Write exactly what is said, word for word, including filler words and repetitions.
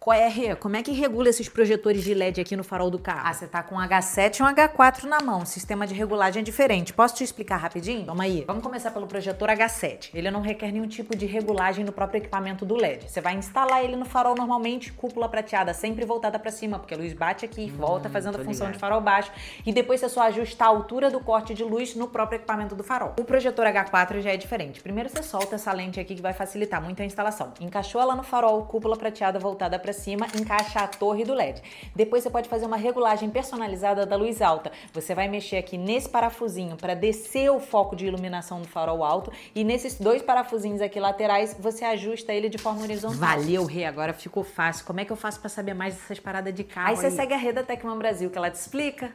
Qual é, Rê? Como é que regula esses projetores de L E D aqui no farol do carro? Ah, você tá com um H sete e um H quatro na mão. O sistema de regulagem é diferente. Posso te explicar rapidinho? Vamos aí. Vamos começar pelo projetor H sete. Ele não requer nenhum tipo de regulagem no próprio equipamento do L E D. Você vai instalar ele no farol normalmente, cúpula prateada sempre voltada pra cima, porque a luz bate aqui e volta fazendo a função de farol baixo. E depois você só ajusta a altura do corte de luz no próprio equipamento do farol. O projetor H quatro já é diferente. Primeiro você solta essa lente aqui que vai facilitar muito a instalação. Encaixou ela no farol, cúpula prateada voltada pra cima, encaixa a torre do L E D. Depois você pode fazer uma regulagem personalizada da luz alta. Você vai mexer aqui nesse parafusinho para descer o foco de iluminação do farol alto e nesses dois parafusinhos aqui laterais você ajusta ele de forma horizontal. Valeu, Rê, agora ficou fácil. Como é que eu faço para saber mais dessas paradas de carro? Aí você segue a Rê da Tecman Brasil que ela te explica.